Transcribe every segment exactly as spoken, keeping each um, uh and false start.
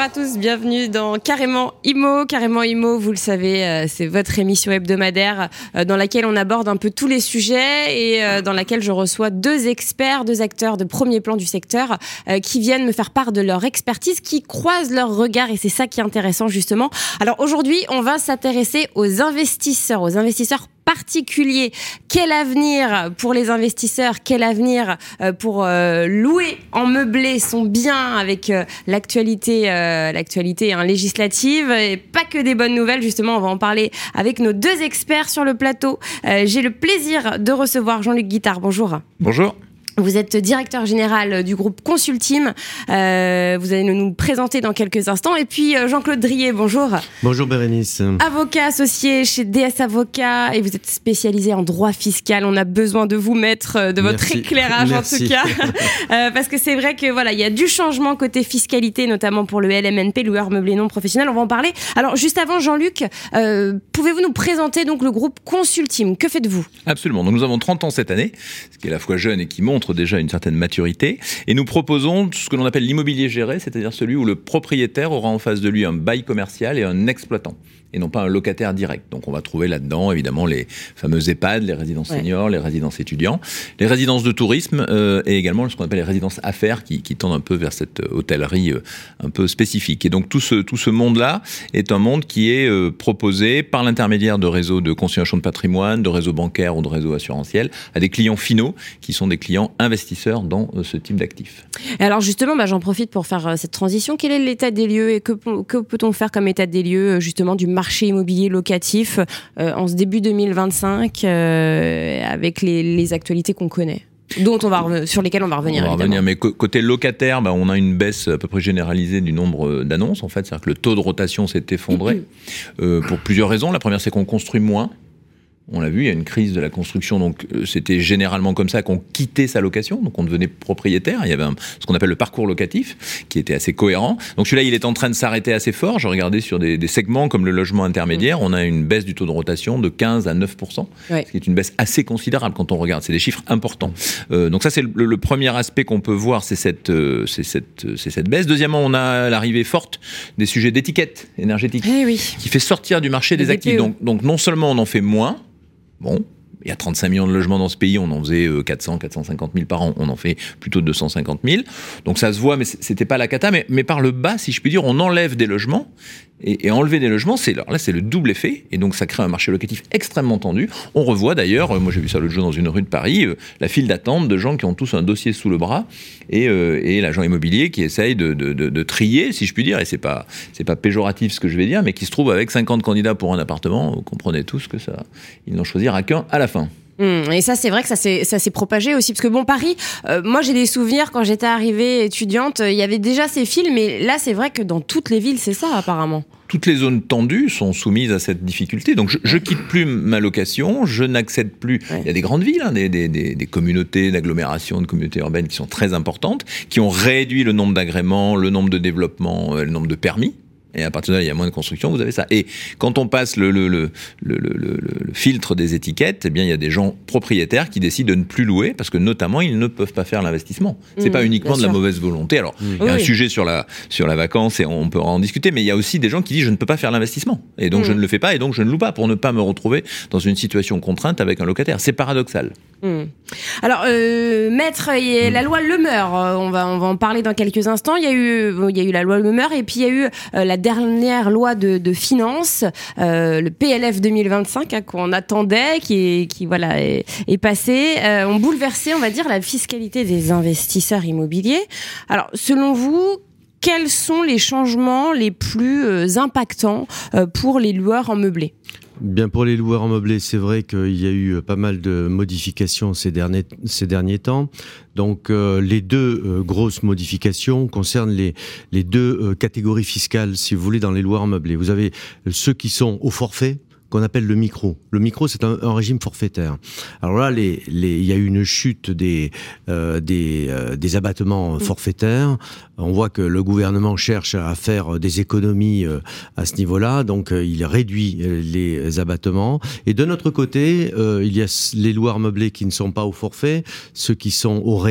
à tous, bienvenue dans Carrément Immo. Carrément Immo, vous le savez, euh, c'est votre émission hebdomadaire euh, dans laquelle on aborde un peu tous les sujets et euh, dans laquelle je reçois deux experts, deux acteurs de premier plan du secteur euh, qui viennent me faire part de leur expertise, qui croisent leurs regards et c'est ça qui est intéressant justement. Alors aujourd'hui, on va s'intéresser aux investisseurs, aux investisseurs particulier. Quel avenir pour les investisseurs? Quel avenir pour euh, louer en meublé son bien avec euh, l'actualité, euh, l'actualité hein, législative et pas que des bonnes nouvelles. Justement, on va en parler avec nos deux experts sur le plateau. Euh, j'ai le plaisir de recevoir Jean-Luc Guittard. Bonjour. Bonjour. Vous êtes directeur général du groupe Consulteam. Euh, vous allez nous présenter dans quelques instants. Et puis Jean-Claude Drier, bonjour. Bonjour Bérénice. Avocat associé chez D S Avocats et vous êtes spécialisé en droit fiscal. On a besoin de vous, maître, de votre Merci. éclairage Merci. en tout cas. euh, parce que c'est vrai que voilà, il y a du changement côté fiscalité, notamment pour le L M N P, loueur meublé non professionnel. On va en parler. Alors juste avant, Jean-Luc, euh, pouvez-vous nous présenter donc le groupe Consulteam? Que faites-vous? Absolument. Donc nous avons trente ans cette année, ce qui est à la fois jeune et qui montre déjà une certaine maturité, et nous proposons ce que l'on appelle l'immobilier géré, c'est-à-dire celui où le propriétaire aura en face de lui un bail commercial et un exploitant, et non pas un locataire direct. Donc on va trouver là-dedans évidemment les fameux EHPAD, les résidences ouais. seniors, les résidences étudiants, les résidences de tourisme euh, et également ce qu'on appelle les résidences affaires qui, qui tendent un peu vers cette hôtellerie euh, un peu spécifique. Et donc tout ce, tout ce monde-là est un monde qui est euh, proposé par l'intermédiaire de réseaux de consignation de patrimoine, de réseaux bancaires ou de réseaux assurantiels à des clients finaux qui sont des clients investisseurs dans euh, ce type d'actifs. Et alors justement, bah, j'en profite pour faire euh, cette transition. Quel est l'état des lieux et que, que peut-on faire comme état des lieux justement du marché immobilier locatif euh, en ce début deux mille vingt-cinq euh, avec les, les actualités qu'on connaît, dont on va re- sur lesquelles on va revenir. On va évidemment. revenir, mais co- côté locataire, bah, on a une baisse à peu près généralisée du nombre d'annonces. En fait, c'est-à-dire que le taux de rotation s'est effondré mmh. euh, pour plusieurs raisons. La première, c'est qu'on construit moins. On l'a vu, il y a une crise de la construction, donc euh, c'était généralement comme ça qu'on quittait sa location, donc on devenait propriétaire. Il y avait un, ce qu'on appelle le parcours locatif, qui était assez cohérent. Donc celui-là, il est en train de s'arrêter assez fort. Je regardais sur des, des segments comme le logement intermédiaire, mmh. on a une baisse du taux de rotation de quinze à neuf pour cent, ouais. ce qui est une baisse assez considérable quand on regarde. C'est des chiffres importants. Euh, donc ça, c'est le, le premier aspect qu'on peut voir, c'est cette, euh, c'est, cette, c'est cette baisse. Deuxièmement, on a l'arrivée forte des sujets d'étiquette énergétique, eh oui. qui fait sortir du marché des, des actifs. Donc, donc non seulement on en fait moins, bon, il y a trente-cinq millions de logements dans ce pays, on en faisait quatre cents, quatre cent cinquante mille par an, on en fait plutôt deux cent cinquante mille. Donc ça se voit, mais c'était pas la cata, mais, mais par le bas, si je puis dire, on enlève des logements. Et, et enlever des logements, c'est, alors là, c'est le double effet. Et donc, ça crée un marché locatif extrêmement tendu. On revoit d'ailleurs, euh, moi j'ai vu ça l'autre jour dans une rue de Paris, euh, la file d'attente de gens qui ont tous un dossier sous le bras et, euh, et l'agent immobilier qui essaye de, de, de, de trier, si je puis dire, et c'est pas, c'est pas péjoratif ce que je vais dire, mais qui se trouve avec cinquante candidats pour un appartement. Vous comprenez tous que ça, ils n'en choisiront qu'un à la fin. Mmh, et ça, c'est vrai que ça s'est, ça s'est propagé aussi. Parce que bon, Paris, euh, moi j'ai des souvenirs quand j'étais arrivée étudiante, il euh, y avait déjà ces files, mais là c'est vrai que dans toutes les villes, c'est ça apparemment. Toutes les zones tendues sont soumises à cette difficulté. Donc je, je quitte plus ma location, je n'accède plus. Ouais. Il y a des grandes villes, hein, des, des, des, des communautés d'agglomération, de communautés urbaines qui sont très importantes, qui ont réduit le nombre d'agréments, le nombre de développements, le nombre de permis. Et à partir de là, il y a moins de construction, vous avez ça. Et quand on passe le, le, le, le, le, le, le filtre des étiquettes, eh bien, il y a des gens propriétaires qui décident de ne plus louer parce que, notamment, ils ne peuvent pas faire l'investissement. C'est mmh, pas uniquement de la mauvaise volonté. Alors, mmh. il y a oui. un sujet sur la, sur la vacance et on peut en discuter, mais il y a aussi des gens qui disent je ne peux pas faire l'investissement. Et donc, mmh. je ne le fais pas et donc, je ne loue pas pour ne pas me retrouver dans une situation contrainte avec un locataire. C'est paradoxal. Mmh. Alors, euh, maître, il y a mmh. la loi Lemeur, on va, on va en parler dans quelques instants. Il y a eu, il y a eu la loi Lemeur et puis il y a eu euh, la dernière loi de, de finances, euh, le P L F deux mille vingt-cinq, hein, qu'on attendait, qui, est, qui voilà, est, est passé. Euh, on bouleversé, on va dire, la fiscalité des investisseurs immobiliers. Alors, selon vous, quels sont les changements les plus euh, impactants euh, pour les loueurs en meublé ? Bien, pour les loueurs en meublé, c'est vrai qu'il y a eu pas mal de modifications ces derniers, ces derniers temps. Donc, euh, les deux euh, grosses modifications concernent les, les deux euh, catégories fiscales, si vous voulez, dans les loueurs en meublé. Vous avez ceux qui sont au forfait, qu'on appelle le micro. Le micro, c'est un, un régime forfaitaire. Alors là, les, les, il y a eu une chute des, euh, des, euh, des abattements forfaitaires. On voit que le gouvernement cherche à faire des économies euh, à ce niveau-là, donc euh, il réduit euh, les abattements. Et de notre côté, euh, il y a les loueurs meublés qui ne sont pas au forfait, ceux qui sont au réel,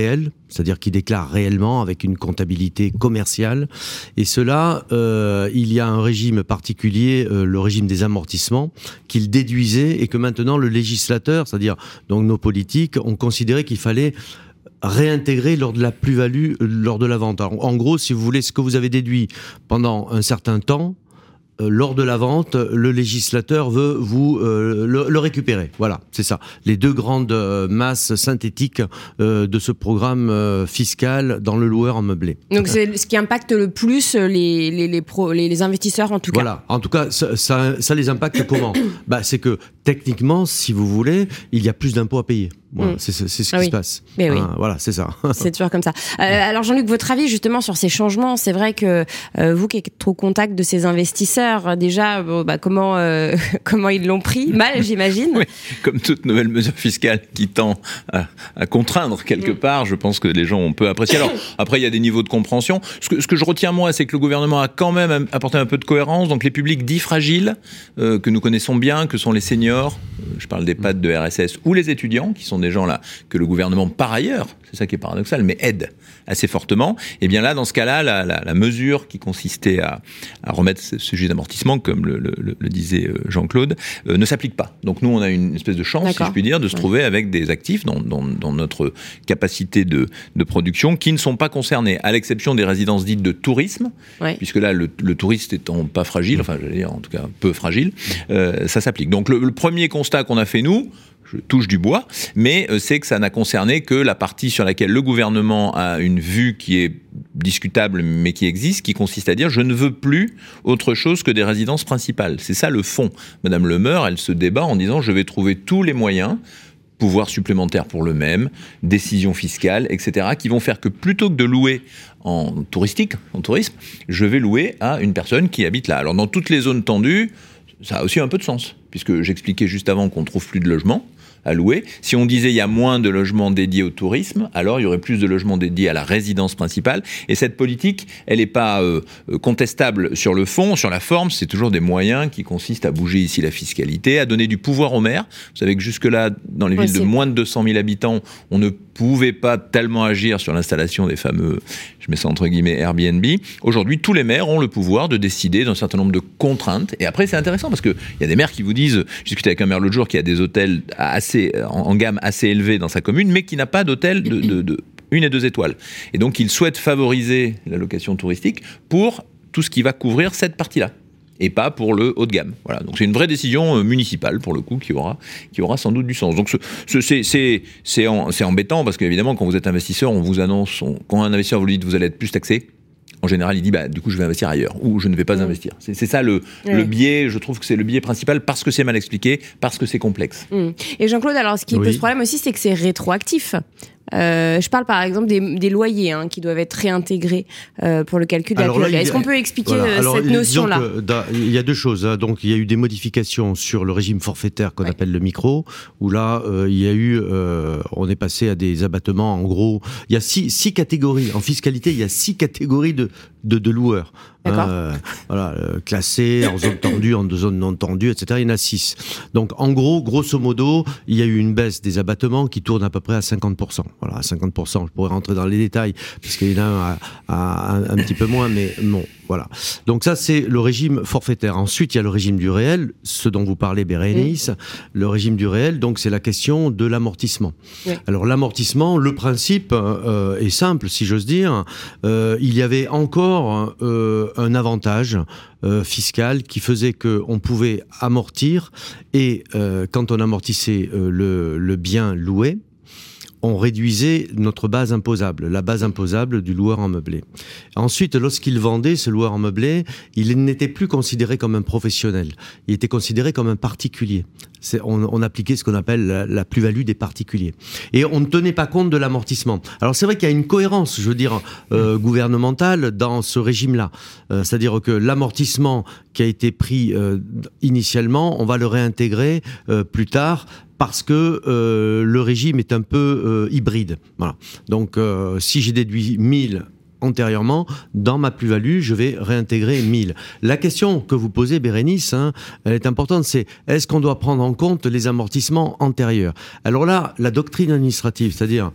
c'est-à-dire qui déclarent réellement avec une comptabilité commerciale. Et cela, euh, il y a un régime particulier, euh, le régime des amortissements, qu'ils déduisaient et que maintenant le législateur, c'est-à-dire donc nos politiques, ont considéré qu'il fallait réintégrer lors de la plus-value, lors de la vente. Alors, en gros, si vous voulez, ce que vous avez déduit pendant un certain temps, euh, lors de la vente, le législateur veut vous euh, le, le récupérer. Voilà, c'est ça. Les deux grandes euh, masses synthétiques euh, de ce programme euh, fiscal dans le loueur en meublé. Donc c'est ce qui impacte le plus les, les, les, pro, les, les investisseurs en tout cas. Voilà, en tout cas, ça, ça, ça les impacte comment ? Bah, c'est que techniquement, si vous voulez, il y a plus d'impôts à payer. Voilà, mmh. c'est, c'est, c'est ce qui ah oui. se passe. Mais oui. Hein, voilà, c'est ça. C'est toujours comme ça. Euh, alors Jean-Luc, votre avis justement sur ces changements, c'est vrai que euh, vous qui êtes au contact de ces investisseurs, déjà, bon, bah, comment euh, comment ils l'ont pris ? Mal, j'imagine. Oui, comme toute nouvelle mesure fiscale qui tend à, à contraindre quelque mmh. part, je pense que les gens ont peu apprécié. Alors après, il y a des niveaux de compréhension. Ce que, ce que je retiens moi, c'est que le gouvernement a quand même apporté un peu de cohérence. Donc les publics dits fragiles euh, que nous connaissons bien, que sont les seniors, euh, je parle des P A D de R S S ou les étudiants, qui sont des gens là que le gouvernement, par ailleurs, c'est ça qui est paradoxal, mais aide assez fortement. Et bien là, dans ce cas-là, la, la, la mesure qui consistait à, à remettre ce sujet d'amortissement, comme le, le, le disait Jean-Claude, euh, ne s'applique pas. Donc nous, on a une espèce de chance, D'accord. si je puis dire, de se ouais. trouver avec des actifs dans, dans, dans notre capacité de, de production qui ne sont pas concernés, à l'exception des résidences dites de tourisme, ouais. puisque là, le, le touriste étant pas fragile, enfin, j'allais dire en tout cas peu fragile, euh, ça s'applique. Donc le, le premier constat qu'on a fait, nous, je touche du bois, mais c'est que ça n'a concerné que la partie sur laquelle le gouvernement a une vue qui est discutable, mais qui existe, qui consiste à dire « je ne veux plus autre chose que des résidences principales ». C'est ça le fond. Madame Le Meur, elle se débat en disant « je vais trouver tous les moyens ». Pouvoir supplémentaire pour le même, décisions fiscales, et cetera, qui vont faire que plutôt que de louer en touristique, en tourisme, je vais louer à une personne qui habite là. Alors dans toutes les zones tendues, ça a aussi un peu de sens, puisque j'expliquais juste avant qu'on ne trouve plus de logements à louer. Si on disait il y a moins de logements dédiés au tourisme, alors il y aurait plus de logements dédiés à la résidence principale. Et cette politique, elle n'est pas euh, contestable sur le fond, sur la forme. C'est toujours des moyens qui consistent à bouger ici la fiscalité, à donner du pouvoir aux maires. Vous savez que jusque-là, dans les villes ouais, de moins de deux cent mille habitants, on ne pouvait pas tellement agir sur l'installation des fameux, je mets ça entre guillemets, Airbnb. Aujourd'hui, tous les maires ont le pouvoir de décider d'un certain nombre de contraintes. Et après, c'est intéressant parce qu'il y a des maires qui vous disent, je discutais avec un maire l'autre jour qui a des hôtels assez en gamme assez élevée dans sa commune, mais qui n'a pas d'hôtel de, de, de une et deux étoiles. Et donc, il souhaite favoriser la location touristique pour tout ce qui va couvrir cette partie-là, et pas pour le haut de gamme. Voilà. Donc, c'est une vraie décision municipale, pour le coup, qui aura, qui aura sans doute du sens. Donc, ce, ce, c'est, c'est, c'est, en, c'est embêtant, parce qu'évidemment, quand vous êtes investisseur, on vous annonce, on, quand un investisseur vous dit que vous allez être plus taxé, en général, il dit bah, du coup, je vais investir ailleurs ou je ne vais pas mmh. investir. C'est, c'est ça le, oui. le biais. Je trouve que c'est le biais principal parce que c'est mal expliqué, parce que c'est complexe. Mmh. Et Jean-Claude, alors ce qui oui. pose problème aussi, c'est que c'est rétroactif. Euh, je parle par exemple des, des loyers hein, qui doivent être réintégrés euh, pour le calcul de la plus-value. Est-ce qu'on peut expliquer voilà. Alors, cette notion-là ? Il y a deux choses. Hein. Donc, il y a eu des modifications sur le régime forfaitaire qu'on ouais. appelle le micro, où là, euh, il y a eu, euh, on est passé à des abattements. En gros, il y a six, six catégories en fiscalité. Il y a six catégories de de, de loueurs. D'accord. Euh, voilà, euh, classés en zone tendue, en zone non tendue, et cetera. Il y en a six. Donc, en gros, grosso modo, il y a eu une baisse des abattements qui tourne à peu près à cinquante pour cent. Voilà, à cinquante pour cent. Je pourrais rentrer dans les détails, parce qu'il y en a un, à, à, un, un petit peu moins, mais non. Voilà. Donc ça, c'est le régime forfaitaire. Ensuite, il y a le régime du réel, ce dont vous parlez, Bérénice. Oui. Le régime du réel, donc c'est la question de l'amortissement. Oui. Alors l'amortissement, le principe euh, est simple, si j'ose dire. Euh, il y avait encore euh, un avantage euh, fiscal qui faisait qu'on pouvait amortir et euh, quand on amortissait euh, le, le bien loué, on réduisait notre base imposable, la base imposable du loueur en meublé. Ensuite, lorsqu'il vendait ce loueur en meublé, il n'était plus considéré comme un professionnel. Il était considéré comme un particulier. C'est, on, on appliquait ce qu'on appelle la, la plus-value des particuliers. Et on ne tenait pas compte de l'amortissement. Alors c'est vrai qu'il y a une cohérence, je veux dire, euh, gouvernementale dans ce régime-là. Euh, c'est-à-dire que l'amortissement qui a été pris euh, initialement, on va le réintégrer euh, plus tard, parce que euh, le régime est un peu euh, hybride. Voilà. Donc, euh, si j'ai déduit mille antérieurement, dans ma plus-value, je vais réintégrer mille. La question que vous posez, Bérénice, hein, elle est importante, c'est est-ce qu'on doit prendre en compte les amortissements antérieurs ? Alors là, la doctrine administrative, c'est-à-dire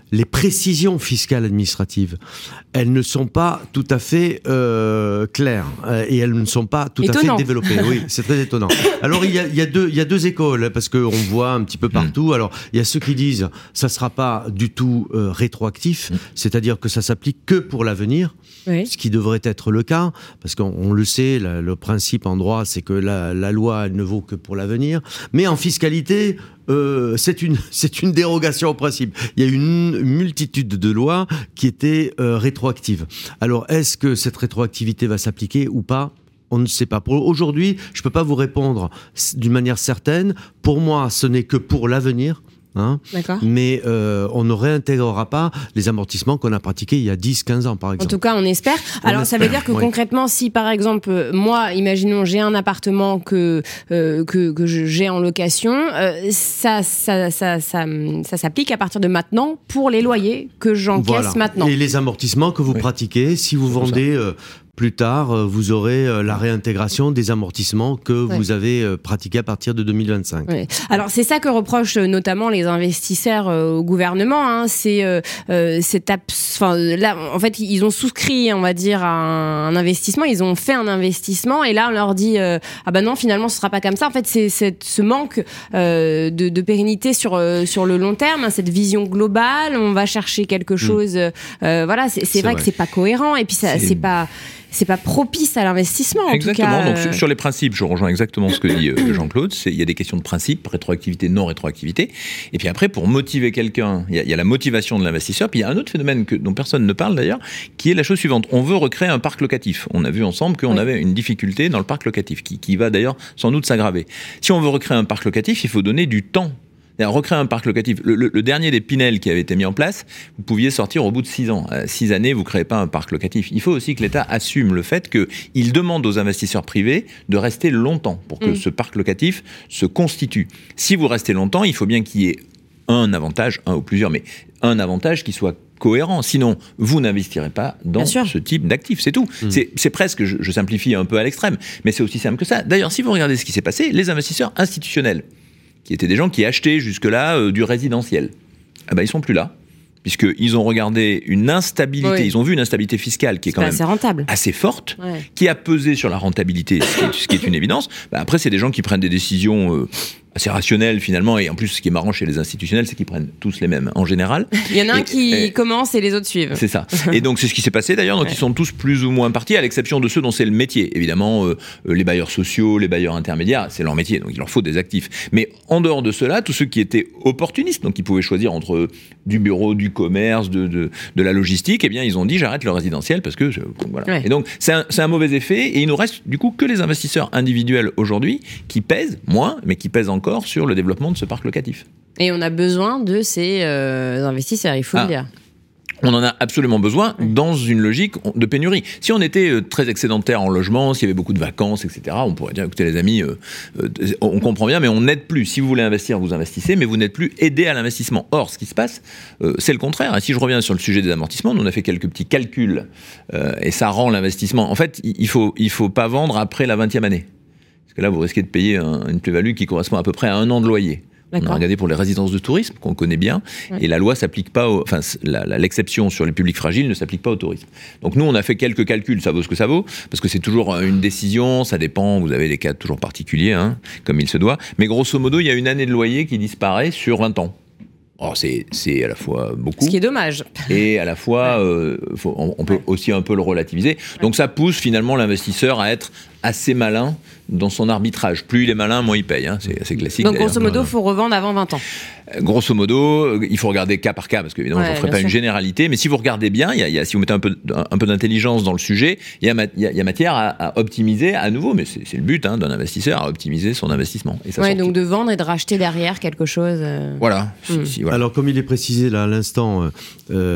les précisions fiscales administratives, elles ne sont pas tout à fait euh, claires euh, et elles ne sont pas tout Étonnant. à fait développées. Oui, c'est très étonnant. Alors il y a, il y a deux, il y a deux écoles parce qu'on voit un petit peu partout. Alors il y a ceux qui disent ça sera pas du tout euh, rétroactif, c'est-à-dire que ça s'applique que pour l'avenir, oui. ce qui devrait être le cas parce qu'on on le sait, la, le principe en droit c'est que la, la loi elle ne vaut que pour l'avenir, mais en fiscalité. Euh, c'est une c'est une dérogation au principe. Il y a une multitude de lois qui étaient euh, rétroactives. Alors, est-ce que cette rétroactivité va s'appliquer ou pas ? On ne sait pas. Pour aujourd'hui, je peux pas vous répondre d'une manière certaine. Pour moi, ce n'est que pour l'avenir. Hein, mais euh, on ne réintégrera pas les amortissements qu'on a pratiqués il y a dix quinze ans, par exemple. En tout cas, on espère. On Alors, espère, ça veut dire que oui. concrètement, si par exemple, moi, imaginons, j'ai un appartement que, euh, que, que j'ai en location, euh, ça, ça, ça, ça, ça s'applique à partir de maintenant pour les loyers que j'encaisse voilà. maintenant. Et les amortissements que vous oui. pratiquez, si vous vendez... Euh, plus tard, vous aurez la réintégration des amortissements que ouais. vous avez pratiqués à partir de deux mille vingt-cinq. Ouais. Alors, c'est ça que reprochent notamment les investisseurs au gouvernement. Hein. C'est euh, cette abs- enfin, là, en fait, ils ont souscrit, on va dire, à un investissement. Ils ont fait un investissement et là, on leur dit euh, ah ben non, finalement, ce sera pas comme ça. En fait, c'est, c'est ce manque euh, de, de pérennité sur euh, sur le long terme, hein, cette vision globale. On va chercher quelque chose. Mmh. Euh, voilà, c'est, c'est, c'est vrai, vrai que c'est pas cohérent et puis ça, c'est, c'est pas c'est pas propice à l'investissement, en exactement. tout cas. Donc, sur, sur les principes, je rejoins exactement ce que dit euh, Jean-Claude. C'est, il y a des questions de principe, rétroactivité, non-rétroactivité. Et puis après, pour motiver quelqu'un, il y a, il y a la motivation de l'investisseur. Puis il y a un autre phénomène que, dont personne ne parle d'ailleurs, qui est la chose suivante. On veut recréer un parc locatif. On a vu ensemble qu'on oui. avait une difficulté dans le parc locatif, qui, qui va d'ailleurs sans doute s'aggraver. Si on veut recréer un parc locatif, il faut donner du temps. Recréer un parc locatif. Le, le, le dernier des Pinel qui avait été mis en place, vous pouviez sortir au bout de six ans. Euh, six années, vous ne créez pas un parc locatif. Il faut aussi que l'État assume le fait qu'il demande aux investisseurs privés de rester longtemps pour que mmh. ce parc locatif se constitue. Si vous restez longtemps, il faut bien qu'il y ait un avantage, un ou plusieurs, mais un avantage qui soit cohérent. Sinon, vous n'investirez pas dans ce type d'actifs. C'est tout. Mmh. C'est, c'est presque, je, je simplifie un peu à l'extrême, mais c'est aussi simple que ça. D'ailleurs, si vous regardez ce qui s'est passé, les investisseurs institutionnels, qui étaient des gens qui achetaient jusque-là euh, du résidentiel. Ah ben, ils sont plus là, puisqu'ils ont regardé une instabilité, oui. ils ont vu une instabilité fiscale qui est, est quand même assez, rentable. assez forte, ouais. qui a pesé sur la rentabilité, ce qui est, ce qui est une évidence. Ben, après, c'est des gens qui prennent des décisions euh, assez rationnelles, finalement, et en plus, ce qui est marrant chez les institutionnels, c'est qu'ils prennent tous les mêmes, en général. Il y en a et, un qui et, commence et les autres suivent. C'est ça. Et donc, c'est ce qui s'est passé, d'ailleurs. Donc, ouais. ils sont tous plus ou moins partis, à l'exception de ceux dont c'est le métier. Évidemment, euh, les bailleurs sociaux, les bailleurs intermédiaires, c'est leur métier, donc il leur faut des actifs. Mais en dehors de cela, tous ceux qui étaient opportunistes, donc ils pouvaient choisir entre du bureau, du commerce, de, de, de la logistique, eh bien, ils ont dit, j'arrête le résidentiel parce que, je, voilà. Ouais. Et donc, c'est un, c'est un mauvais effet, et il nous reste, du coup, que les investisseurs individuels aujourd'hui, qui pèsent moins, mais qui pèsent encore sur le développement de ce parc locatif. Et on a besoin de ces euh, investisseurs, il faut ah. le dire. On en a absolument besoin dans une logique de pénurie. Si on était très excédentaire en logement, s'il y avait beaucoup de vacances, et cetera, on pourrait dire, écoutez les amis, euh, euh, on comprend bien, mais on n'aide plus. Si vous voulez investir, vous investissez, mais vous n'êtes plus aidé à l'investissement. Or, ce qui se passe, euh, c'est le contraire. Et si je reviens sur le sujet des amortissements, nous on a fait quelques petits calculs, euh, et ça rend l'investissement. En fait, il faut, il faut pas vendre après la vingtième année. Parce que là, vous risquez de payer un, une plus-value qui correspond à peu près à un an de loyer. D'accord. On a regardé pour les résidences de tourisme, qu'on connaît bien, ouais. et la loi s'applique pas, au, enfin, la, la, l'exception sur les publics fragiles ne s'applique pas au tourisme. Donc nous, on a fait quelques calculs, ça vaut ce que ça vaut, parce que c'est toujours une décision, ça dépend, vous avez des cas toujours particuliers, hein, comme il se doit, mais grosso modo, il y a une année de loyer qui disparaît sur vingt ans. Alors c'est, c'est à la fois beaucoup. Ce qui est dommage. Et à la fois, ouais. euh, faut, on, on peut ouais. aussi un peu le relativiser. Ouais. Donc ça pousse finalement l'investisseur à être assez malin dans son arbitrage. Plus il est malin, moins il paye. Hein. C'est assez classique. Donc d'ailleurs. grosso modo, il faut revendre avant vingt ans. Grosso modo, il faut regarder cas par cas, parce qu'évidemment, ouais, je ne ferai pas sûr. une généralité, mais si vous regardez bien, il y a, il y a, si vous mettez un peu, un peu d'intelligence dans le sujet, il y a, il y a, il y a matière à, à optimiser à nouveau, mais c'est, c'est le but hein, d'un investisseur, à optimiser son investissement. Et ça ouais, donc de vendre et de racheter derrière quelque chose. Euh... Voilà. Mmh. Si, si, voilà. Alors, comme il est précisé là à l'instant,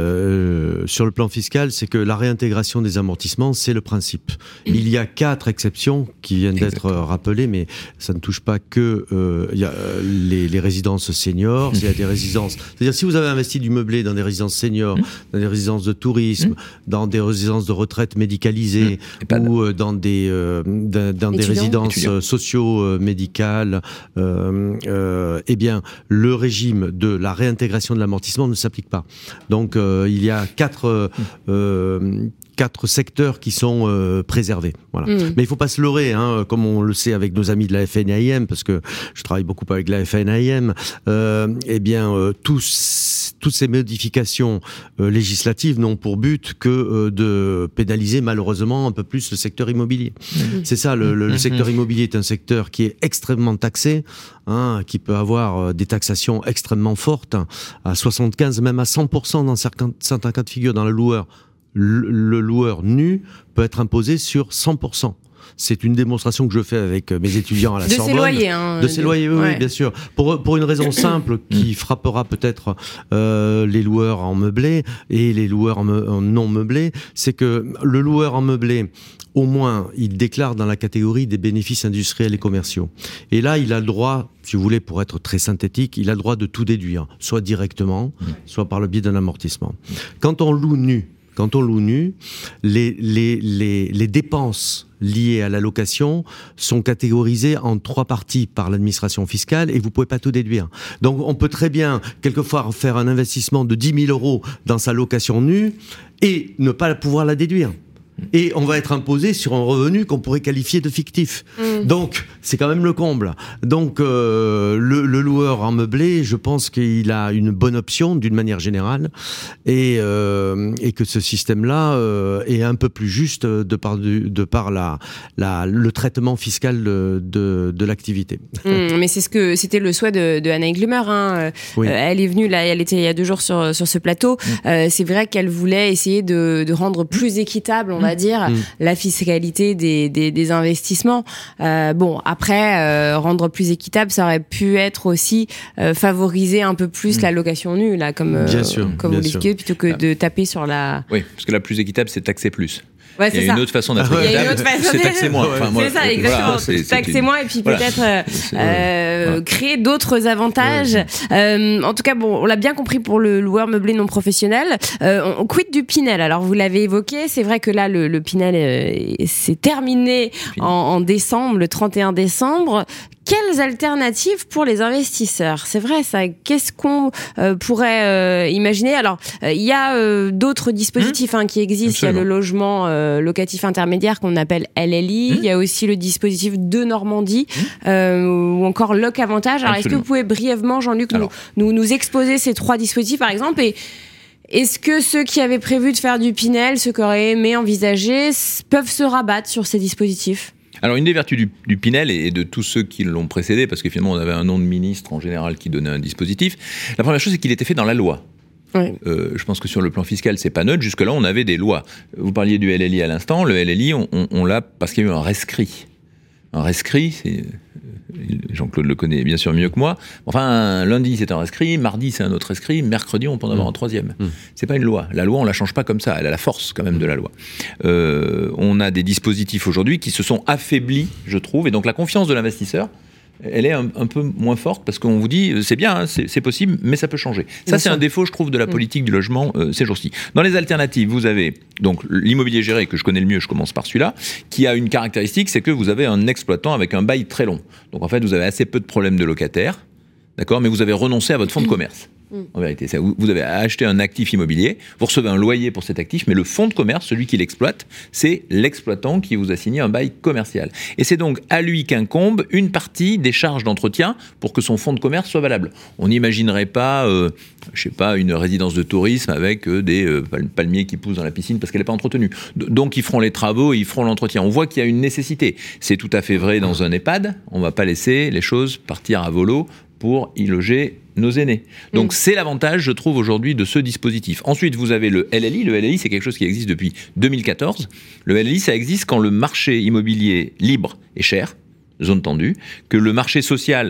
euh, sur le plan fiscal, c'est que la réintégration des amortissements, c'est le principe. Il y a quatre exceptions exceptions qui viennent d'être rappelées, mais ça ne touche pas que euh, y a, les, les résidences seniors, il y a des résidences... C'est-à-dire, si vous avez investi du meublé dans des résidences seniors, mmh. dans des résidences de tourisme, mmh. dans des résidences de retraite médicalisées, mmh. ou dans des, euh, dans, dans des résidences Étudiant. socio-médicales, euh, euh, eh bien, le régime de la réintégration de l'amortissement ne s'applique pas. Donc, euh, il y a quatre... Euh, quatre secteurs qui sont euh, préservés. Voilà. Mmh. Mais il ne faut pas se leurrer, hein, comme on le sait avec nos amis de la F N A I M, parce que je travaille beaucoup avec la F N A I M, euh, eh bien, euh, tous, toutes ces modifications euh, législatives n'ont pour but que euh, de pénaliser malheureusement un peu plus le secteur immobilier. Mmh. C'est ça, le, le, le secteur immobilier est un secteur qui est extrêmement taxé, hein, qui peut avoir des taxations extrêmement fortes, à soixante-quinze, même à cent pour cent dans certains, certains cas de figure dans le loueur. Le loueur nu peut être imposé sur cent pour cent. C'est une démonstration que je fais avec mes étudiants à la de Sorbonne. Ses loyers, hein, de ses loyers, oui, ouais. oui, bien sûr. Pour, pour une raison simple qui frappera peut-être euh, les loueurs en meublé et les loueurs en, me, en non meublé, c'est que le loueur en meublé, au moins, il déclare dans la catégorie des bénéfices industriels et commerciaux. Et là, il a le droit, si vous voulez, pour être très synthétique, il a le droit de tout déduire, soit directement, mmh. soit par le biais d'un amortissement. Quand on loue nu, Quand on loue nu, les, les, les, les dépenses liées à la location sont catégorisées en trois parties par l'administration fiscale et vous ne pouvez pas tout déduire. Donc on peut très bien, quelquefois, faire un investissement de dix mille euros dans sa location nue et ne pas pouvoir la déduire. Et on va être imposé sur un revenu qu'on pourrait qualifier de fictif. Mmh. Donc, c'est quand même le comble. Donc, euh, le, le loueur en meublé, je pense qu'il a une bonne option, d'une manière générale, et, euh, et que ce système-là euh, est un peu plus juste de par, du, de par la, la, le traitement fiscal de, de, de l'activité. Mmh, mais c'est ce que, c'était le souhait de, de Anaïs Glummer. Hein. Oui. Euh, elle est venue, là, elle était il y a deux jours sur, sur ce plateau. Mmh. Euh, c'est vrai qu'elle voulait essayer de, de rendre plus équitable, on va dire, mmh. la fiscalité des, des, des investissements. Euh, bon, après, euh, rendre plus équitable, ça aurait pu être aussi euh, favoriser un peu plus mmh. la location nue, là, comme, euh, bien sûr, comme bien vous l'expliquez, plutôt que ah. de taper sur la... Oui, parce que la plus équitable, c'est taxer plus. Ouais, il y a une ça. autre façon d'être ah, équitable, c'est taxer moins. Enfin, c'est moi, ça, exactement. Voilà, c'est, taxer c'est une... moins et puis voilà. peut-être euh, euh, voilà. créer d'autres avantages. Ouais. Euh, en tout cas, bon, on l'a bien compris pour le loueur meublé non professionnel. Euh, on, on quitte du Pinel. Alors, vous l'avez évoqué, c'est vrai que là, le, le Pinel euh, s'est terminé en, en décembre, le trente et un décembre. Quelles alternatives pour les investisseurs ? C'est vrai, ça. Qu'est-ce qu'on euh, pourrait euh, imaginer ? Alors, il euh, y a euh, d'autres dispositifs mmh. hein, qui existent. Il y a le logement euh, locatif intermédiaire qu'on appelle L L I. Il mmh. y a aussi le dispositif de Normandie mmh. euh, ou encore Loc Avantage. Alors, Absolument. Est-ce que vous pouvez brièvement, Jean-Luc, nous, nous, nous exposer ces trois dispositifs, par exemple, et est-ce que ceux qui avaient prévu de faire du Pinel, ceux qui auraient aimé envisager, peuvent se rabattre sur ces dispositifs ? Alors, une des vertus du, du Pinel et de tous ceux qui l'ont précédé, parce que finalement, on avait un nom de ministre en général qui donnait un dispositif, la première chose, c'est qu'il était fait dans la loi. Oui. Euh, je pense que sur le plan fiscal, c'est pas neutre. Jusque-là, on avait des lois. Vous parliez du L L I à l'instant. Le L L I, on, on, on l'a parce qu'il y a eu un rescrit. Un rescrit, c'est... Jean-Claude le connaît bien sûr mieux que moi. Enfin, lundi, c'est un rescrit, mardi, c'est un autre rescrit, mercredi, on peut en avoir mmh. un troisième. Mmh. C'est pas une loi. La loi, on la change pas comme ça. Elle a la force, quand même, de la loi. Euh, on a des dispositifs aujourd'hui qui se sont affaiblis, je trouve, et donc la confiance de l'investisseur, elle est un, un peu moins forte parce qu'on vous dit c'est bien, hein, c'est, c'est possible, mais ça peut changer. Ça, bien c'est sûr. Un défaut, je trouve, de la politique mmh. du logement euh, ces jours-ci. Dans les alternatives, vous avez donc l'immobilier géré, que je connais le mieux, je commence par celui-là, qui a une caractéristique, c'est que vous avez un exploitant avec un bail très long. Donc en fait, vous avez assez peu de problèmes de locataires, d'accord, mais vous avez renoncé à votre fonds de commerce. En vérité, ça, vous avez acheté un actif immobilier, vous recevez un loyer pour cet actif, mais le fonds de commerce, celui qui l'exploite, c'est l'exploitant qui vous a signé un bail commercial. Et c'est donc à lui qu'incombe une partie des charges d'entretien pour que son fonds de commerce soit valable. On n'imaginerait pas, euh, je sais pas, une résidence de tourisme avec euh, des euh, palmiers qui poussent dans la piscine parce qu'elle n'est pas entretenue. Donc ils feront les travaux et ils feront l'entretien. On voit qu'il y a une nécessité. C'est tout à fait vrai dans un EHPAD. On ne va pas laisser les choses partir à volo pour y loger nos aînés. Donc mmh. c'est l'avantage, je trouve, aujourd'hui de ce dispositif. Ensuite, vous avez le L L I. Le L L I, c'est quelque chose qui existe depuis deux mille quatorze. Le L L I, ça existe quand le marché immobilier libre est cher, zone tendue, que le marché social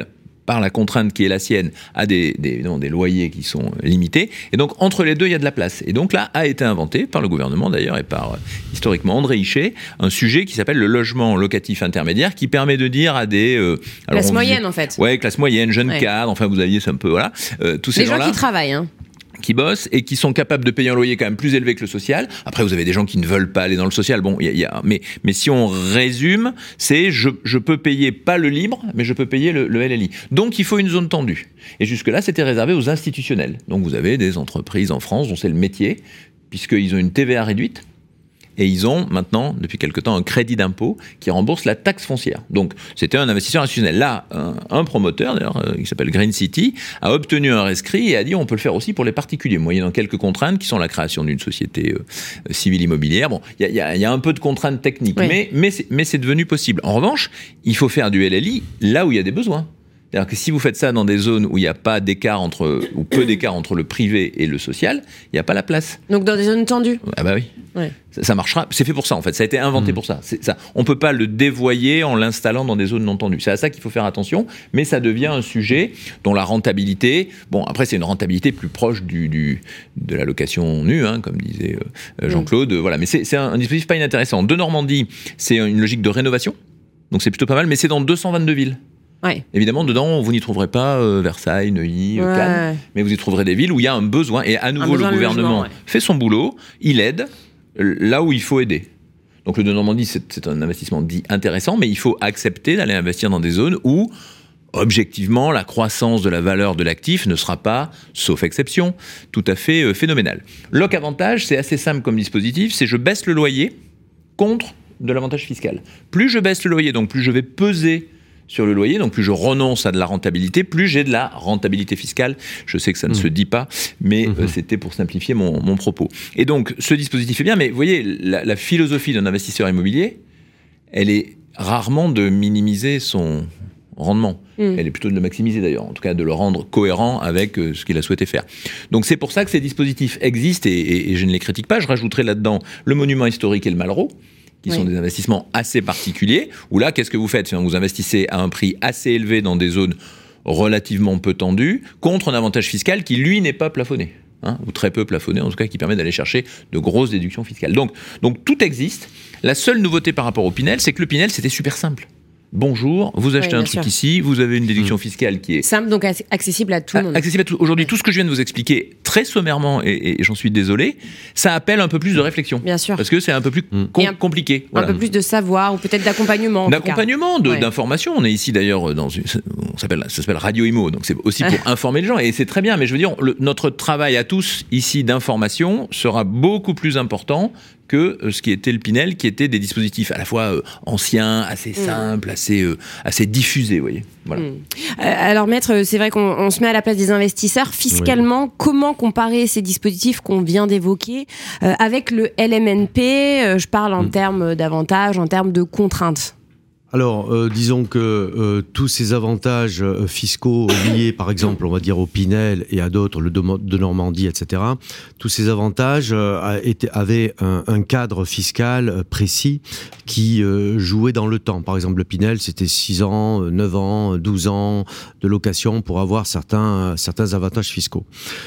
par la contrainte qui est la sienne, a des, des, non, des loyers qui sont limités. Et donc, entre les deux, il y a de la place. Et donc là, a été inventé, par le gouvernement d'ailleurs, et par, euh, historiquement, André Hichet, un sujet qui s'appelle le logement locatif intermédiaire, qui permet de dire à des... Euh, alors classe moyenne, dit, en fait. Ouais, classe moyenne, jeunes ouais. cadres, enfin, vous aviez, c'est un peu, voilà. Euh, tous ces les gens-là, gens qui travaillent, hein. qui bossent et qui sont capables de payer un loyer quand même plus élevé que le social. Après, vous avez des gens qui ne veulent pas aller dans le social. Bon, y a, y a, mais, mais si on résume, c'est je, je peux payer pas le libre, mais je peux payer le, le L L I. Donc, il faut une zone tendue. Et jusque-là, c'était réservé aux institutionnels. Donc, vous avez des entreprises en France dont c'est le métier, puisqu'ils ont une T V A réduite. Et ils ont maintenant, depuis quelque temps, un crédit d'impôt qui rembourse la taxe foncière. Donc, c'était un investisseur institutionnel. Là, un, un promoteur, d'ailleurs, euh, qui s'appelle Green City, a obtenu un rescrit et a dit on peut le faire aussi pour les particuliers, moyennant quelques contraintes qui sont la création d'une société euh, civile immobilière. Bon, il y, y, y a un peu de contraintes techniques, oui. mais, mais, c'est, mais c'est devenu possible. En revanche, il faut faire du L L I là où il y a des besoins. C'est-à-dire que si vous faites ça dans des zones où il n'y a pas d'écart entre, ou peu d'écart entre le privé et le social, il n'y a pas la place. Donc dans des zones tendues. Ah bah oui. Ouais. Ça, ça marchera. C'est fait pour ça en fait. Ça a été inventé mmh. pour ça. C'est ça. On peut pas le dévoyer en l'installant dans des zones non tendues. C'est à ça qu'il faut faire attention. Mais ça devient un sujet dont la rentabilité. Bon, après c'est une rentabilité plus proche du, du de la location nue, hein, comme disait euh, Jean-Claude. Mmh. Voilà. Mais c'est, c'est un, un dispositif pas inintéressant. De Normandie, c'est une logique de rénovation. Donc c'est plutôt pas mal. Mais c'est dans deux cent vingt-deux villes. Ouais. Évidemment, dedans, vous n'y trouverez pas euh, Versailles, Neuilly, ouais. Cannes, mais vous y trouverez des villes où il y a un besoin. Et à nouveau, le gouvernement ouais. fait son boulot, il aide là où il faut aider. Donc le de Normandie, c'est, c'est un investissement dit intéressant, mais il faut accepter d'aller investir dans des zones où, objectivement, la croissance de la valeur de l'actif ne sera pas, sauf exception, tout à fait euh, phénoménale. Loc Avantage, c'est assez simple comme dispositif, c'est je baisse le loyer contre de l'avantage fiscal. Plus je baisse le loyer, donc plus je vais peser sur le loyer, donc plus je renonce à de la rentabilité, plus j'ai de la rentabilité fiscale. Je sais que ça ne mmh. se dit pas, mais mmh. euh, c'était pour simplifier mon, mon propos. Et donc, ce dispositif est bien, mais vous voyez, la, la philosophie d'un investisseur immobilier, elle est rarement de minimiser son rendement. Mmh. Elle est plutôt de le maximiser d'ailleurs, en tout cas de le rendre cohérent avec euh, ce qu'il a souhaité faire. Donc c'est pour ça que ces dispositifs existent et, et, et je ne les critique pas. Je rajouterai là-dedans le monument historique et le Malraux, qui oui. sont des investissements assez particuliers, où là, qu'est-ce que vous faites ? Vous investissez à un prix assez élevé dans des zones relativement peu tendues, contre un avantage fiscal qui, lui, n'est pas plafonné, hein, ou très peu plafonné, en tout cas, qui permet d'aller chercher de grosses déductions fiscales. Donc, donc tout existe. La seule nouveauté par rapport au Pinel, c'est que le Pinel, c'était super simple. Bonjour, vous achetez oui, un truc sûr. ici, vous avez une déduction mmh. fiscale qui est... simple, donc accessible à tout le monde. Accessible à tout. Aujourd'hui, ouais. tout ce que je viens de vous expliquer, très sommairement, et, et j'en suis désolé, ça appelle un peu plus de réflexion. Bien sûr. Parce que c'est un peu plus mmh. com- un, compliqué. Voilà. Un peu plus de savoir, ou peut-être d'accompagnement. D'accompagnement, de, ouais. d'information. On est ici d'ailleurs dans une... On s'appelle, ça s'appelle Radio Imo, donc c'est aussi pour informer les gens, et c'est très bien, mais je veux dire, le, notre travail à tous, ici, d'information, sera beaucoup plus important que ce qui était le Pinel, qui était des dispositifs à la fois euh, anciens, assez simples, mmh. assez, euh, assez diffusés, vous voyez. Voilà. Mmh. Alors maître, c'est vrai qu'on on se met à la place des investisseurs. Fiscalement, oui. comment comparer ces dispositifs qu'on vient d'évoquer euh, avec le L M N P euh, Je parle en mmh. termes d'avantages, en termes de contraintes. Alors, euh, disons que euh, tous ces avantages euh, fiscaux liés, par exemple, on va dire au Pinel et à d'autres, le de, de Normandie, et cetera, tous ces avantages euh, étaient, avaient un, un cadre fiscal précis qui euh, jouait dans le temps. Par exemple, le Pinel, c'était six ans, neuf ans, douze ans de location pour avoir certains, certains avantages fiscaux.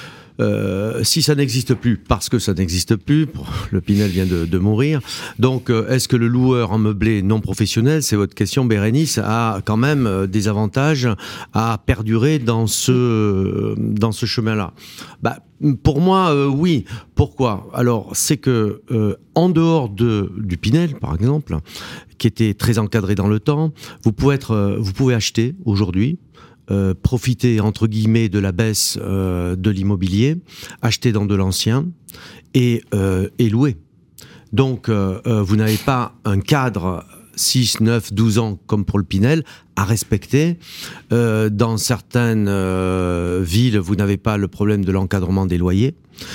Euh, si ça n'existe plus, parce que ça n'existe plus, le Pinel vient de, de mourir, donc euh, est-ce que le loueur en meublé non professionnel, c'est votre question Bérénice, a quand même euh, des avantages à perdurer dans ce, euh, dans ce chemin-là? Bah, pour moi, euh, oui. Pourquoi? Alors, c'est que euh, en dehors de, du Pinel, par exemple, qui était très encadré dans le temps, vous pouvez, être, euh, vous pouvez acheter aujourd'hui, Euh, profiter entre guillemets de la baisse euh, de l'immobilier, acheter dans de l'ancien et, euh, et louer. Donc euh, euh, vous n'avez pas un cadre six, neuf, douze ans comme pour le Pinel à respecter. Euh, dans certaines euh, villes, vous n'avez pas le problème de l'encadrement des loyers.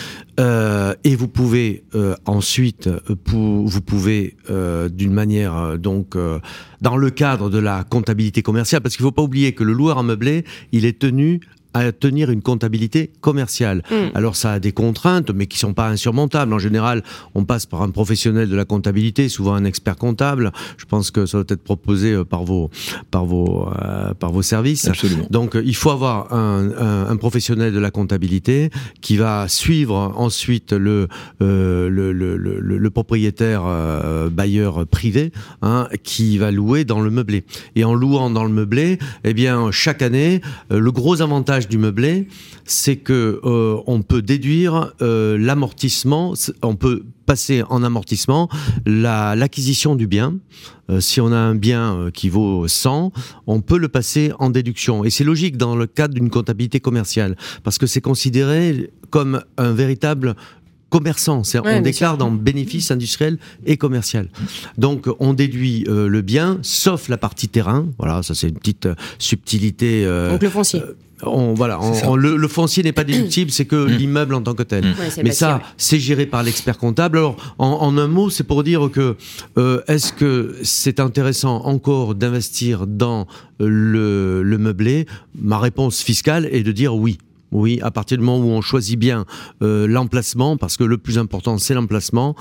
Euh, et vous pouvez euh, ensuite, pour, vous pouvez euh, d'une manière euh, donc euh, dans le cadre de la comptabilité commerciale, parce qu'il ne faut pas oublier que le loueur en meublé, il est tenu à tenir une comptabilité commerciale. Mmh. Alors ça a des contraintes, mais qui ne sont pas insurmontables. En général, on passe par un professionnel de la comptabilité, souvent un expert comptable. Je pense que ça doit être proposé par vos, par vos, euh, par vos services. Absolument. Donc il faut avoir un, un, un professionnel de la comptabilité qui va suivre ensuite le, euh, le, le, le, le propriétaire euh, bailleur privé, hein, qui va louer dans le meublé. Et en louant dans le meublé, eh bien chaque année, euh, le gros avantage du meublé, c'est que euh, on peut déduire euh, l'amortissement, on peut passer en amortissement la, l'acquisition du bien. Euh, si on a un bien euh, qui vaut cent, on peut le passer en déduction. Et c'est logique dans le cadre d'une comptabilité commerciale, parce que c'est considéré comme un véritable commerçant, c'est, ouais, on déclare sûr. Dans bénéfice industriel et commercial. Donc on déduit euh, le bien, sauf la partie terrain. Voilà, ça c'est une petite euh, subtilité. Euh, Donc le foncier. Euh, On, voilà, on, on, le, le foncier n'est pas déductible, c'est que mmh. l'immeuble en tant que tel. Mmh. Ouais, mais ça, c'est géré par l'expert comptable. Alors, en, en un mot, c'est pour dire que euh, est-ce que c'est intéressant encore d'investir dans le, le meublé ? Ma réponse fiscale est de dire oui. Oui, à partir du moment où on choisit bien euh, l'emplacement, parce que le plus important c'est l'emplacement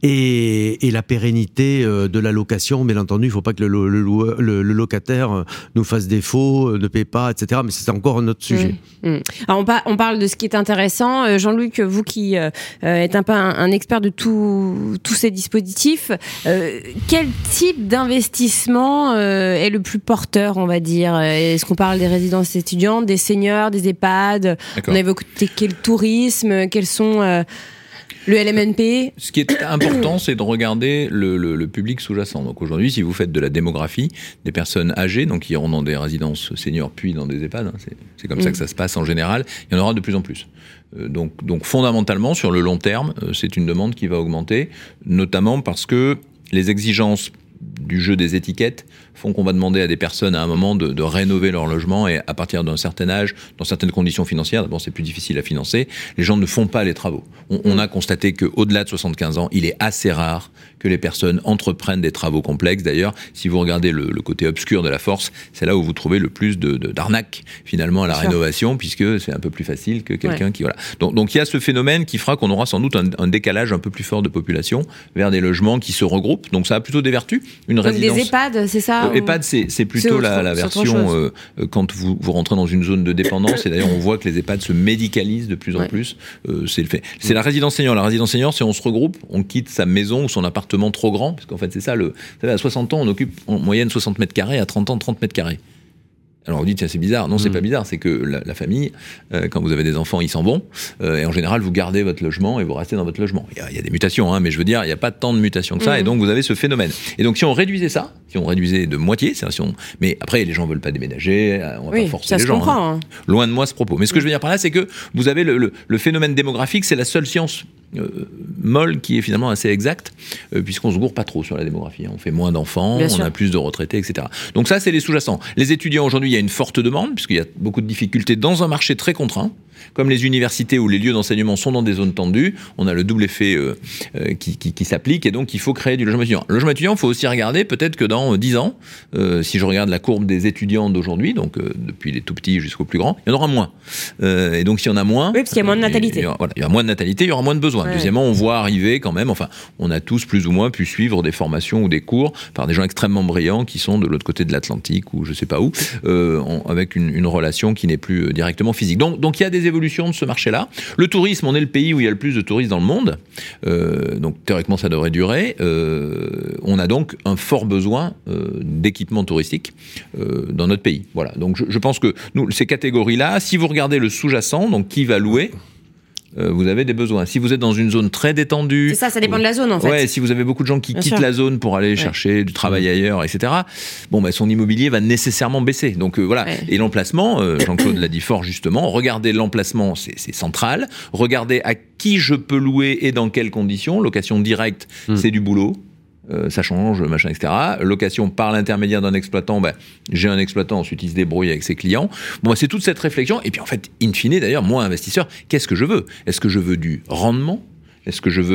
et, et la pérennité euh, de la location. Bien entendu, il ne faut pas que le, le, le, le locataire euh, nous fasse défaut, euh, ne paie pas, et cetera. Mais c'est encore un autre sujet. Mmh, mmh. Alors on, par, on parle de ce qui est intéressant. Euh, Jean-Luc, vous qui euh, êtes un peu un, un expert de tous ces dispositifs, euh, quel type d'investissement euh, est le plus porteur, on va dire ? Est-ce qu'on parle des résidences étudiantes, des seniors, des EHPAD ? D'accord. On a évoqué le tourisme, quels sont euh, le L M N P. Ce qui est important, c'est de regarder le, le, le public sous-jacent. Donc aujourd'hui, si vous faites de la démographie, des personnes âgées, donc qui iront dans des résidences seniors puis dans des EHPAD, hein, c'est, c'est comme mmh. ça que ça se passe en général, il y en aura de plus en plus. Euh, donc, donc fondamentalement, sur le long terme, euh, c'est une demande qui va augmenter, notamment parce que les exigences du jeu des étiquettes font qu'on va demander à des personnes à un moment de, de rénover leur logement, et à partir d'un certain âge, dans certaines conditions financières, d'abord c'est plus difficile à financer, les gens ne font pas les travaux. On, on a constaté qu'au-delà de soixante-quinze ans, il est assez rare que les personnes entreprennent des travaux complexes. D'ailleurs, si vous regardez le, le côté obscur de la force, c'est là où vous trouvez le plus de, de, d'arnaques finalement à la Bien rénovation, sûr. Puisque c'est un peu plus facile que quelqu'un ouais. qui... Voilà. Donc, donc il y a ce phénomène qui fera qu'on aura sans doute un, un décalage un peu plus fort de population vers des logements qui se regroupent. Donc ça a plutôt des vertus. Une Donc résidence... des EHPAD, c'est ça ? Euh, EHPAD, c'est, c'est plutôt c'est autre, la, la version euh, quand vous, vous rentrez dans une zone de dépendance. Et d'ailleurs, on voit que les EHPAD se médicalisent de plus en ouais. plus. Euh, c'est le fait. C'est la résidence senior. La résidence senior, c'est on se regroupe, on quitte sa maison ou son appartement trop grand, parce qu'en fait, c'est ça. Le, vous savez, à soixante ans, on occupe en moyenne soixante mètres carrés, à trente ans, trente mètres carrés. Alors on dit tiens c'est bizarre, non c'est mmh. pas bizarre, c'est que la, la famille, euh, quand vous avez des enfants, ils s'en vont, euh, et en général vous gardez votre logement et vous restez dans votre logement. Il y a, il y a des mutations, hein, mais je veux dire il n'y a pas tant de mutations que ça, mmh. et donc vous avez ce phénomène. Et donc si on réduisait ça, si on réduisait de moitié, c'est si on... mais après les gens veulent pas déménager, on va oui, pas forcer ça les se gens. Comprend, hein. Hein. Loin de moi ce propos. Mais ce que je veux dire par là, c'est que vous avez le, le, le phénomène démographique, c'est la seule science euh, molle qui est finalement assez exacte, euh, puisqu'on se gourre pas trop sur la démographie. Hein. On fait moins d'enfants, Bien on sûr. a plus de retraités, et cetera. Donc ça c'est les sous-jacents. Les étudiants aujourd'hui, il y a une forte demande, puisqu'il y a beaucoup de difficultés dans un marché très contraint. Comme les universités ou les lieux d'enseignement sont dans des zones tendues, on a le double effet euh, euh, qui, qui, qui s'applique, et donc il faut créer du logement étudiant. Le logement étudiant, il faut aussi regarder peut-être que dans euh, dix ans, euh, si je regarde la courbe des étudiants d'aujourd'hui, donc euh, depuis les tout petits jusqu'aux plus grands, il y en aura moins. Euh, et donc s'il y en a moins... Oui, parce qu'il y a moins de natalité. Il y aura, voilà, il y aura moins de natalité, il y aura moins de besoins. Ouais. Deuxièmement, on voit arriver quand même, enfin, on a tous plus ou moins pu suivre des formations ou des cours par des gens extrêmement brillants qui sont de l'autre côté de l'Atlantique ou je sais pas où, euh, en, avec une, une relation qui n'est plus euh, directement physique. Donc, donc il y a des évolutions de ce marché-là. Le tourisme, on est le pays où il y a le plus de touristes dans le monde, euh, donc théoriquement ça devrait durer. Euh, on a donc un fort besoin euh, d'équipements touristiques euh, dans notre pays. Voilà. Donc je, je pense que nous, ces catégories-là, si vous regardez le sous-jacent, donc qui va louer, Euh, vous avez des besoins. Si vous êtes dans une zone très détendue... C'est ça, ça dépend de la zone en fait. Ouais, si vous avez beaucoup de gens qui Bien quittent sûr. la zone pour aller ouais. chercher du travail mmh. ailleurs, et cetera, bon, bah, son immobilier va nécessairement baisser. Donc euh, voilà. Ouais. Et l'emplacement, euh, Jean-Claude l'a dit fort justement, regardez l'emplacement, c'est, c'est central. Regardez à qui je peux louer et dans quelles conditions. Location directe, mmh. c'est du boulot. Euh, ça change, machin, et cetera. Location par l'intermédiaire d'un exploitant, ben, j'ai un exploitant, ensuite il se débrouille avec ses clients. Bon, ben, c'est toute cette réflexion. Et puis en fait, in fine, d'ailleurs, moi, investisseur, qu'est-ce que je veux ? Est-ce que je veux du rendement ? Est-ce que je veux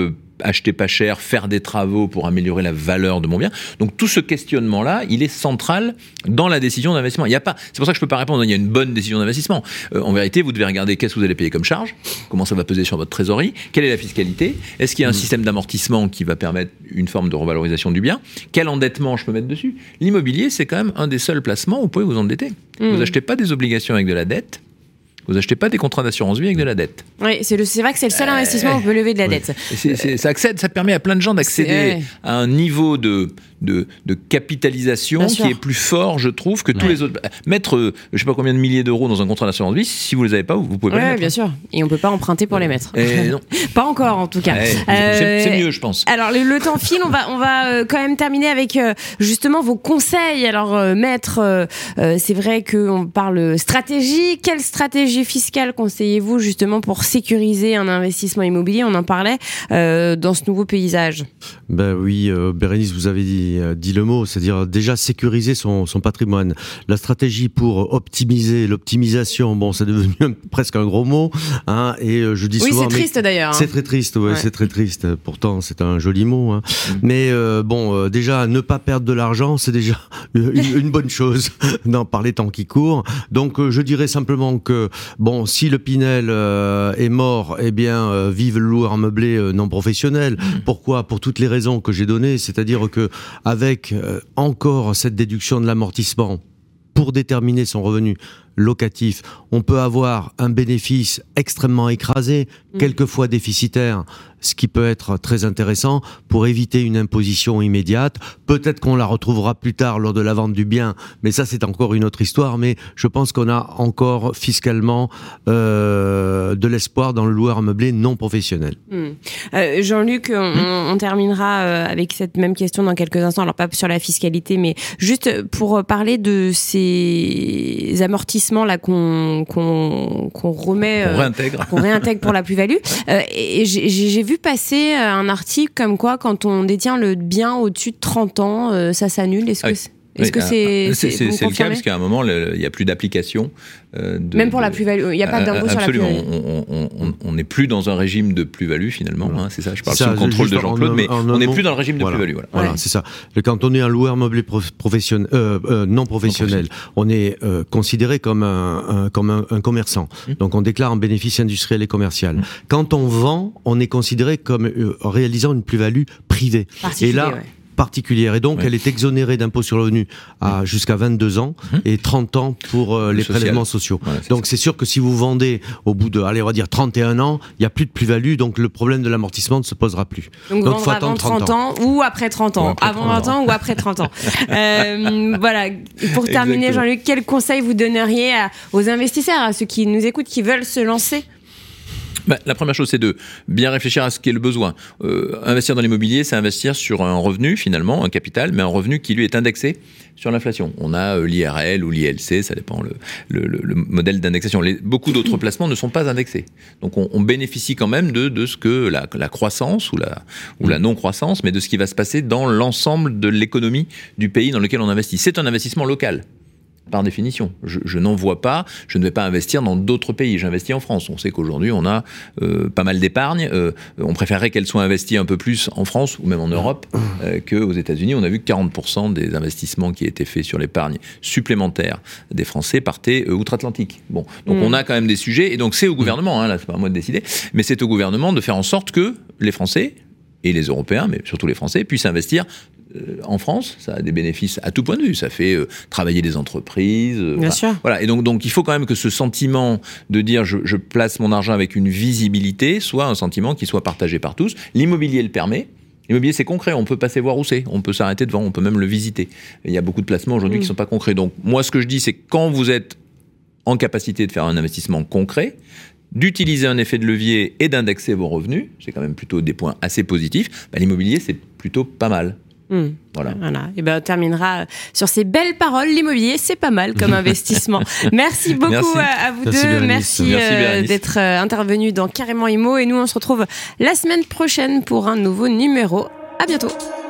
acheter pas cher, faire des travaux pour améliorer la valeur de mon bien. Donc tout ce questionnement-là, il est central dans la décision d'investissement. Il y a pas, c'est pour ça que je peux pas répondre, il y a une bonne décision d'investissement. Euh, en vérité, vous devez regarder qu'est-ce que vous allez payer comme charge, comment ça va peser sur votre trésorerie, quelle est la fiscalité, est-ce qu'il y a un mmh. système d'amortissement qui va permettre une forme de revalorisation du bien, quel endettement je peux mettre dessus. L'immobilier, c'est quand même un des seuls placements où vous pouvez vous endetter. Mmh. Vous achetez pas des obligations avec de la dette. Vous achetez pas des contrats d'assurance vie avec de la dette. Oui, c'est, le, c'est vrai que c'est le seul euh, investissement où on peut lever de la oui. dette. C'est, c'est, ça, accède, ça permet à plein de gens d'accéder ouais. à un niveau de, de, de capitalisation Bien qui sûr. est plus fort, je trouve, que tous ouais. les autres. Mettre, euh, je sais pas combien de milliers d'euros dans un contrat d'assurance vie, si vous les avez pas, vous pouvez pas ouais, les mettre. Bien sûr. Et on peut pas emprunter pour les mettre. Et non. Pas encore, en tout cas. Ouais, euh, c'est, c'est mieux, je pense. Alors, le, le temps file. On va, on va euh, quand même terminer avec euh, justement vos conseils. Alors, euh, maître, euh, euh, c'est vrai qu'on parle stratégie. Quelle stratégie fiscale conseillez-vous justement pour sécuriser un investissement immobilier? On en parlait euh, dans ce nouveau paysage. Ben oui, euh, Bérénice, vous avez dit, euh, dit le mot, c'est-à-dire déjà sécuriser son, son patrimoine. La stratégie pour optimiser, l'optimisation, bon, c'est devenu un, presque un gros mot, hein, et euh, je dis oui, souvent... Oui, c'est triste d'ailleurs. Hein. C'est très triste, ouais, ouais, c'est très triste. Pourtant, c'est un joli mot. Hein. Mmh. Mais euh, bon, euh, déjà, ne pas perdre de l'argent, c'est déjà une, une bonne chose dans, par les temps qui courent. Donc, euh, je dirais simplement que, bon, si le Pinel euh, est mort, eh bien, euh, vive le loueur meublé euh, non professionnel. Mmh. Pourquoi ? Pour toutes les raisons que j'ai données, c'est-à-dire que avec euh, encore cette déduction de l'amortissement pour déterminer son revenu locatif, on peut avoir un bénéfice extrêmement écrasé, mmh. quelquefois déficitaire, ce qui peut être très intéressant pour éviter une imposition immédiate. Peut-être qu'on la retrouvera plus tard lors de la vente du bien, mais ça c'est encore une autre histoire. Mais je pense qu'on a encore fiscalement euh, de l'espoir dans le loueur meublé non professionnel. Mmh. Euh, Jean-Luc, on, mmh. on terminera euh, avec cette même question dans quelques instants. Alors pas sur la fiscalité, mais juste pour parler de ces amortissements là qu'on, qu'on, qu'on remet, euh, qu'on réintègre, qu'on réintègre pour la plus-value. Euh, et j'ai, j'ai vu passer un article comme quoi quand on détient le bien au-dessus de trente ans, euh, ça s'annule. Est-ce que ah oui. c'est... Est-ce oui, que c'est, c'est, c'est, c'est, c'est le cas parce qu'à un moment il n'y a plus d'application. Euh, de, Même pour de, la plus-value, il n'y a pas d'impôt euh, sur la plus-value. Absolument, on n'est plus dans un régime de plus-value finalement. Voilà. Hein, c'est ça, je parle ça, sous le contrôle de Jean-Claude, en, mais en, en, on n'est plus dans le régime de voilà. plus-value. Voilà, voilà ouais. c'est ça. Quand on est un loueur meublé professionnel, euh, euh, non professionnel, on est euh, considéré comme un, un, comme un, un commerçant. Mmh. Donc on déclare un bénéfice industriel et commercial. Mmh. Quand on vend, on est considéré comme euh, réalisant une plus-value privée. Et là. Ouais. particulière et donc ouais. elle est exonérée d'impôt sur le revenu à mmh. jusqu'à vingt-deux ans mmh. et trente ans pour euh, les social. prélèvements sociaux. Voilà, c'est donc ça. C'est sûr que si vous vendez au bout de, allez on va dire trente et un ans, il n'y a plus de plus-value, donc le problème de l'amortissement ne se posera plus. Donc, donc faut attendre trente ans ou après trente ans, après avant vingt ans ou après trente ans. euh, voilà, pour terminer Exactement. Jean-Luc, quel conseil vous donneriez à, aux investisseurs, à ceux qui nous écoutent, qui veulent se lancer ? Bah, la première chose, c'est de bien réfléchir à ce qu'est le besoin. Euh, investir dans l'immobilier, c'est investir sur un revenu, finalement, un capital, mais un revenu qui, lui, est indexé sur l'inflation. On a euh, l'I R L ou l'I L C, ça dépend le, le, le, le modèle d'indexation. Les, beaucoup d'autres placements ne sont pas indexés. Donc, on, on bénéficie quand même de, de ce que la, la croissance ou la, ou la non-croissance, mais de ce qui va se passer dans l'ensemble de l'économie du pays dans lequel on investit. C'est un investissement local. Par définition, je, je n'en vois pas, je ne vais pas investir dans d'autres pays, j'investis en France. On sait qu'aujourd'hui on a euh, pas mal d'épargne, euh, on préférerait qu'elle soit investie un peu plus en France ou même en Europe euh, qu'aux États-Unis. On a vu que quarante pour cent des investissements qui étaient faits sur l'épargne supplémentaire des Français partaient euh, outre-Atlantique. Bon, donc mmh. on a quand même des sujets, et donc c'est au gouvernement, hein, là c'est pas à moi de décider, mais c'est au gouvernement de faire en sorte que les Français et les Européens, mais surtout les Français, puissent investir en France. Ça a des bénéfices à tout point de vue. Ça fait euh, travailler des entreprises. Euh, Bien enfin, sûr. Voilà. Et donc, donc, il faut quand même que ce sentiment de dire je, je place mon argent avec une visibilité soit un sentiment qui soit partagé par tous. L'immobilier le permet. L'immobilier, c'est concret. On peut passer voir où c'est. On peut s'arrêter devant. On peut même le visiter. Il y a beaucoup de placements aujourd'hui mmh. qui ne sont pas concrets. Donc, moi, ce que je dis, c'est que quand vous êtes en capacité de faire un investissement concret, d'utiliser un effet de levier et d'indexer vos revenus, c'est quand même plutôt des points assez positifs, bah, l'immobilier, c'est plutôt pas mal. Mmh. Voilà. voilà. Et ben on terminera sur ces belles paroles. L'immobilier, c'est pas mal comme investissement. Merci beaucoup Merci. à, à vous Merci deux. Bérénice. Merci, Merci euh, d'être euh, intervenus dans Carrément Immo. Et nous, on se retrouve la semaine prochaine pour un nouveau numéro. À bientôt.